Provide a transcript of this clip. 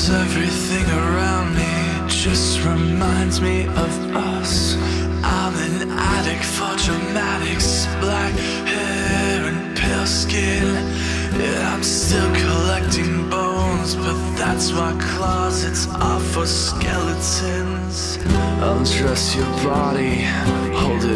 Everything around me just reminds me of us. I'm an addict for dramatics, black hair and pale skin. Yeah, I'm still collecting bones, but that's why closets are for skeletons. Undress your body, hold it